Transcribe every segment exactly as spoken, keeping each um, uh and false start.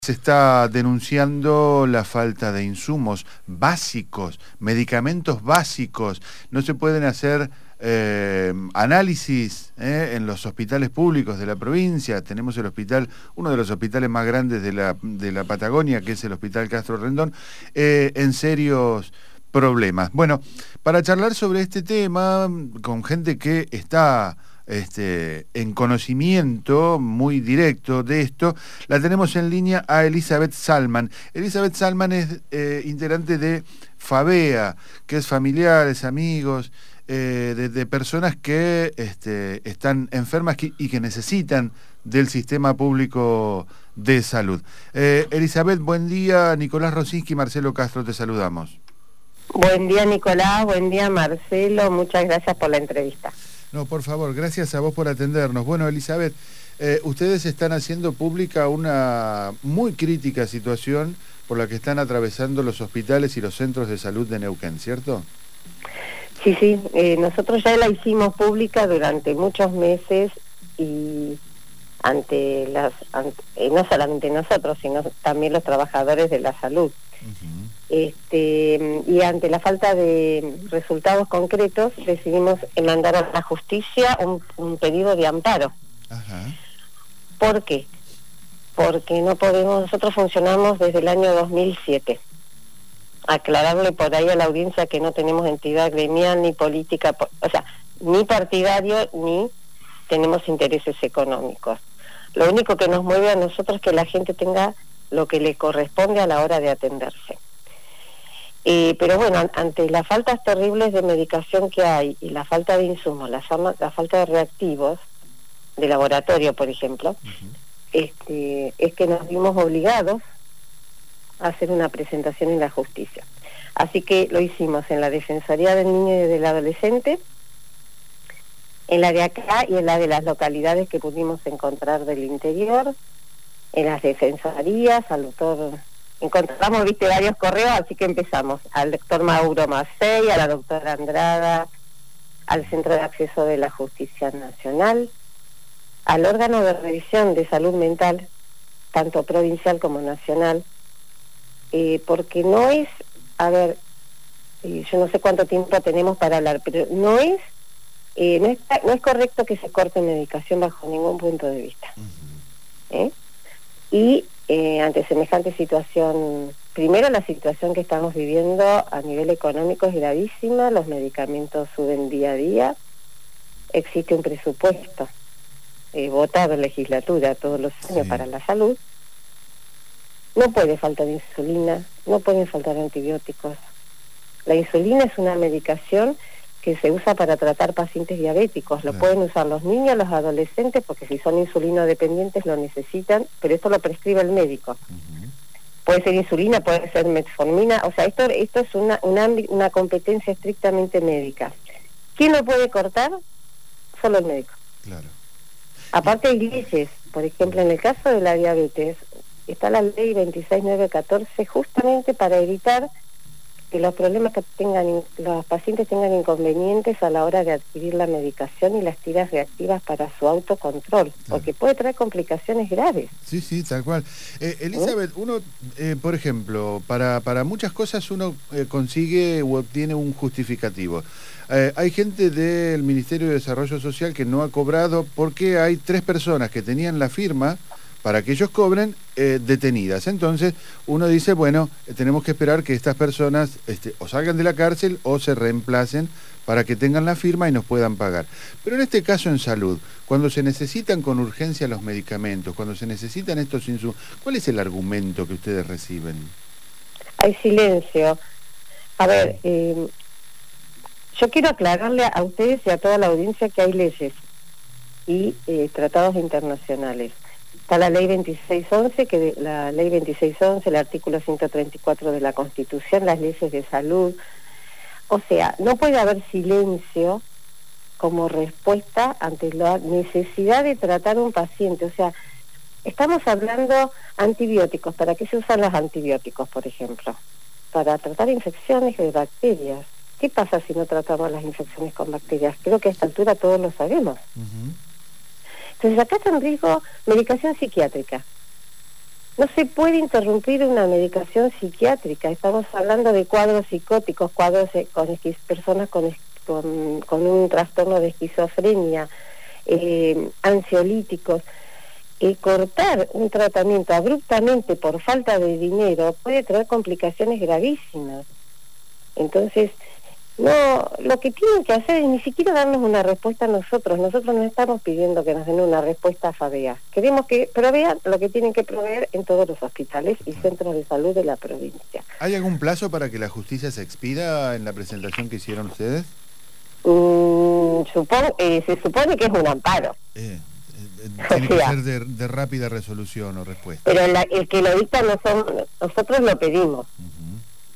Se está denunciando la falta de insumos básicos, medicamentos básicos. No se pueden hacer eh, análisis eh, en los hospitales públicos de la provincia. Tenemos el hospital, uno de los hospitales más grandes de la, de la Patagonia, que es el Hospital Castro Rendón, eh, en serios problemas. Bueno, para charlar sobre este tema con gente que está Este, en conocimiento muy directo de esto, la tenemos en línea a Elizabeth Salman. Elizabeth Salman es eh, integrante de FABEA, que es familiares, amigos, eh, de, de personas que este, están enfermas que, y que necesitan del sistema público de salud. Eh, Elizabeth, buen día. Nicolás Rosinski y Marcelo Castro, te saludamos. Buen día, Nicolás, buen día, Marcelo, muchas gracias por la entrevista. No, por favor, gracias a vos por atendernos. Bueno, Elizabeth, eh, ustedes están haciendo pública una muy crítica situación por la que están atravesando los hospitales y los centros de salud de Neuquén, ¿cierto? Sí, sí, eh, nosotros ya la hicimos pública durante muchos meses y ante las, ante, eh, no solamente nosotros, sino también los trabajadores de la salud. Uh-huh. Este, y ante la falta de resultados concretos decidimos mandar a la justicia un, un pedido de amparo. Ajá. ¿Por qué? Porque no podemos, nosotros funcionamos desde el año dos mil siete. Aclararle por ahí a la audiencia que no tenemos entidad gremial ni política, o sea, ni partidario ni tenemos intereses económicos. Lo único que nos mueve a nosotros es que la gente tenga lo que le corresponde a la hora de atenderse. Eh, pero bueno, ante las faltas terribles de medicación que hay y la falta de insumos, la, la falta de reactivos, de laboratorio, por ejemplo, uh-huh. este, es que nos vimos obligados a hacer una presentación en la justicia. Así que lo hicimos en la Defensoría del Niño y del Adolescente, en la de acá y en la de las localidades que pudimos encontrar del interior, en las defensorías, al doctor... Encontramos, viste, varios correos, así que empezamos. Al doctor Mauro Macei, a la doctora Andrada, al Centro de Acceso de la Justicia Nacional, al órgano de revisión de salud mental, tanto provincial como nacional, eh, porque no es, a ver, eh, yo no sé cuánto tiempo tenemos para hablar, pero no es, eh, no, está, no es correcto que se corte medicación bajo ningún punto de vista. ¿Eh? Y eh, ante semejante situación, primero la situación que estamos viviendo a nivel económico es gravísima, los medicamentos suben día a día, existe un presupuesto eh, votado en legislatura todos los años sí. para la salud, no puede faltar insulina, no pueden faltar antibióticos. La insulina es una medicación que se usa para tratar pacientes diabéticos. Lo claro. pueden usar los niños, los adolescentes, porque si son insulinodependientes lo necesitan, pero esto lo prescribe el médico. Uh-huh. Puede ser insulina, puede ser metformina, o sea, esto esto es una, una, una competencia estrictamente médica. ¿Quién lo puede cortar? Solo el médico. Claro. Aparte hay leyes, por ejemplo, en el caso de la diabetes, está la ley veintiséis mil novecientos catorce justamente para evitar que los problemas que tengan, los pacientes tengan inconvenientes a la hora de adquirir la medicación y las tiras reactivas para su autocontrol, claro. porque puede traer complicaciones graves. Sí, sí, tal cual. Eh, Elizabeth, ¿Eh? uno, eh, por ejemplo, para, para muchas cosas uno eh, consigue o obtiene un justificativo. Eh, hay gente del Ministerio de Desarrollo Social que no ha cobrado porque hay tres personas que tenían la firma para que ellos cobren eh, detenidas. Entonces uno dice, bueno, eh, tenemos que esperar que estas personas este, o salgan de la cárcel o se reemplacen para que tengan la firma y nos puedan pagar. Pero en este caso en salud, cuando se necesitan con urgencia los medicamentos, cuando se necesitan estos insumos, ¿cuál es el argumento que ustedes reciben? Hay silencio. A ver, eh, yo quiero aclararle a ustedes y a toda la audiencia que hay leyes y eh, tratados internacionales. Está la ley veintiséis once, que de, la ley veintiséis once, el artículo ciento treinta y cuatro de la Constitución, las leyes de salud. O sea, no puede haber silencio como respuesta ante la necesidad de tratar a un paciente. O sea, estamos hablando antibióticos. ¿Para qué se usan los antibióticos, por ejemplo? Para tratar infecciones de bacterias. ¿Qué pasa si no tratamos las infecciones con bacterias? Creo que a esta altura todos lo sabemos. Uh-huh. Entonces acá está en riesgo medicación psiquiátrica. No se puede interrumpir una medicación psiquiátrica. Estamos hablando de cuadros psicóticos, cuadros con esquiz- personas con, con, con un trastorno de esquizofrenia, eh, ansiolíticos. Eh, cortar un tratamiento abruptamente por falta de dinero puede traer complicaciones gravísimas. Entonces, no, lo que tienen que hacer es ni siquiera darnos una respuesta a nosotros. Nosotros no estamos pidiendo que nos den una respuesta a FABEA. Queremos que provean lo que tienen que proveer en todos los hospitales y centros de salud de la provincia. ¿Hay algún plazo para que la justicia se expida en la presentación que hicieron ustedes? Mm, supon, eh, se supone que es un amparo. Eh, eh, tiene que ser de, de rápida resolución o respuesta. Pero la, el que lo dicta no son, nosotros lo pedimos. Uh-huh.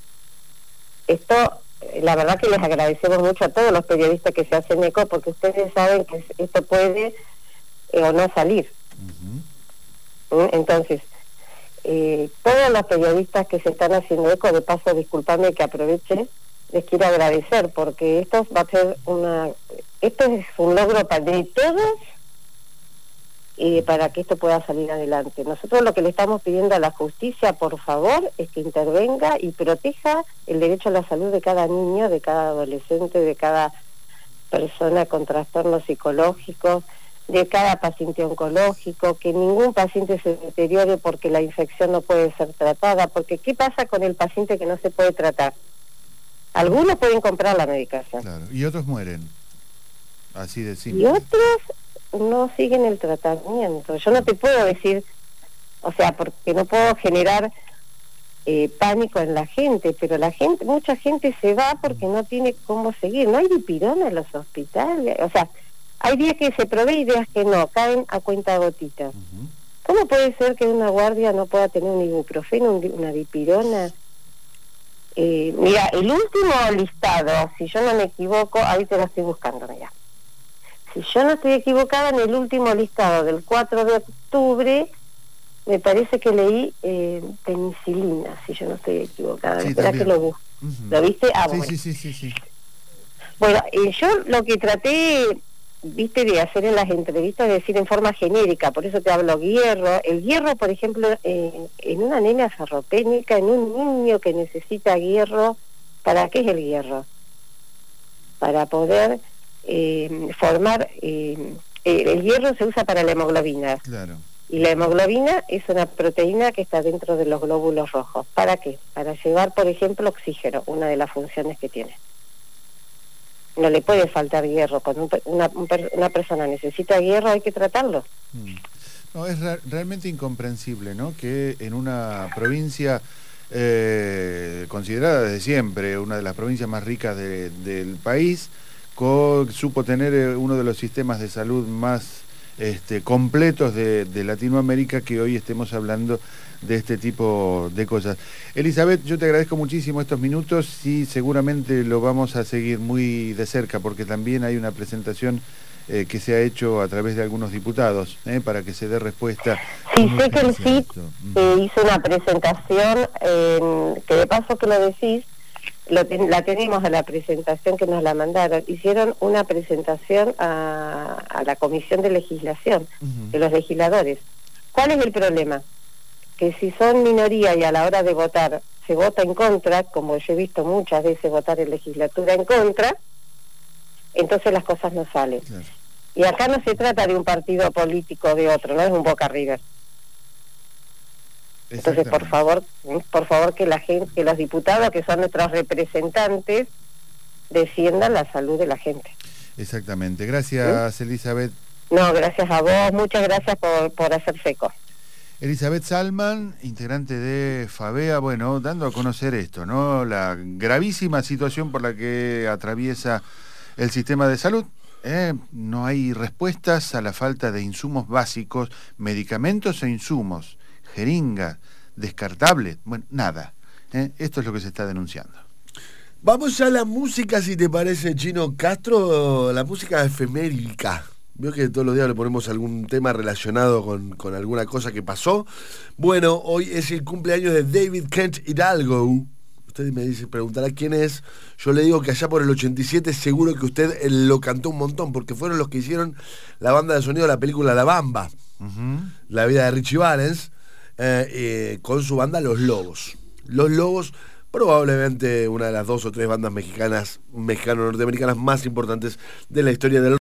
Esto, la verdad que les agradecemos mucho a todos los periodistas que se hacen eco, porque ustedes saben que esto puede eh, o no salir. Uh-huh. ¿Mm? Entonces, eh, todos los periodistas que se están haciendo eco, de paso, discúlpame que aproveche, les quiero agradecer, porque esto va a ser una, esto es un logro de todos, eh, para que esto pueda salir adelante. Nosotros lo que le estamos pidiendo a la justicia, por favor, es que intervenga y proteja el derecho a la salud de cada niño, de cada adolescente, de cada persona con trastornos psicológicos, de cada paciente oncológico, que ningún paciente se deteriore porque la infección no puede ser tratada, porque ¿qué pasa con el paciente que no se puede tratar? Algunos pueden comprar la medicación. Claro, y otros mueren. Así de simple. Y otros no siguen el tratamiento. Yo no te puedo decir, o sea, porque no puedo generar eh, pánico en la gente, pero la gente, mucha gente se va porque no tiene cómo seguir. No hay dipirona en los hospitales. O sea, hay días que se provee y días que no, caen a cuenta gotitas. Uh-huh. ¿Cómo puede ser que una guardia no pueda tener un ibuprofeno, un, una dipirona? Eh, mira, el último listado, si yo no me equivoco, ahí te lo estoy buscando, mira. Si yo no estoy equivocada, en el último listado del cuatro de octubre, me parece que leí eh, penicilina, si yo no estoy equivocada. Sí, Espera que lo busco. Uh-huh. ¿Lo viste? Ah, sí, bueno. sí, sí, sí, sí. Bueno, eh, yo lo que traté, viste, de hacer en las entrevistas, es decir, en forma genérica, por eso te hablo hierro. El hierro, por ejemplo, eh, en una anemia ferropénica, en un niño que necesita hierro, ¿para qué es el hierro? Para poder eh, formar, eh, el hierro se usa para la hemoglobina. Claro. Y la hemoglobina es una proteína que está dentro de los glóbulos rojos. ¿Para qué? Para llevar, por ejemplo, oxígeno, una de las funciones que tiene. No le puede faltar hierro. Cuando una, una persona necesita hierro, hay que tratarlo. No, es re realmente incomprensible, ¿no? Que en una provincia eh, considerada desde siempre una de las provincias más ricas de, del país, co supo tener uno de los sistemas de salud más este, completos de, de Latinoamérica, que hoy estemos hablando de este tipo de cosas. Elizabeth, yo te agradezco muchísimo estos minutos y seguramente lo vamos a seguir muy de cerca, porque también hay una presentación eh, que se ha hecho a través de algunos diputados eh, para que se dé respuesta. Sí, sé que el C I T eh, hizo una presentación, eh, que de paso que lo decís, lo ten, la tenemos a la presentación que nos la mandaron. Hicieron una presentación a, a la Comisión de Legislación, uh-huh. de los legisladores. ¿Cuál es el problema? Que si son minoría y a la hora de votar se vota en contra, como yo he visto muchas veces votar en legislatura en contra, entonces las cosas no salen. Claro. Y acá no se trata de un partido político o de otro, no es un Boca River. Entonces, por favor, por favor que la gente, que los diputados, que son nuestros representantes, defiendan la salud de la gente. Exactamente. Gracias, ¿sí? Elizabeth. No, gracias a vos. Muchas gracias por, por hacerse eco. Elizabeth Salman, integrante de FABEA, bueno, dando a conocer esto, ¿no? La gravísima situación por la que atraviesa el sistema de salud. ¿eh? No hay respuestas a la falta de insumos básicos, medicamentos e insumos. Jeringa, descartable, bueno, nada. ¿eh? Esto es lo que se está denunciando. Vamos a la música, si te parece, Chino Castro, la música efemérica. Veo que todos los días le ponemos algún tema relacionado con, con alguna cosa que pasó. Bueno, hoy es el cumpleaños de David Kent Hidalgo. Usted me dice, preguntará quién es. Yo le digo que allá por el ochenta y siete seguro que usted lo cantó un montón, porque fueron los que hicieron la banda de sonido de la película La Bamba, uh-huh. La vida de Richie Valens. eh, eh, con su banda Los Lobos. Los Lobos, probablemente una de las dos o tres bandas mexicanas, mexicano-norteamericanas más importantes de la historia del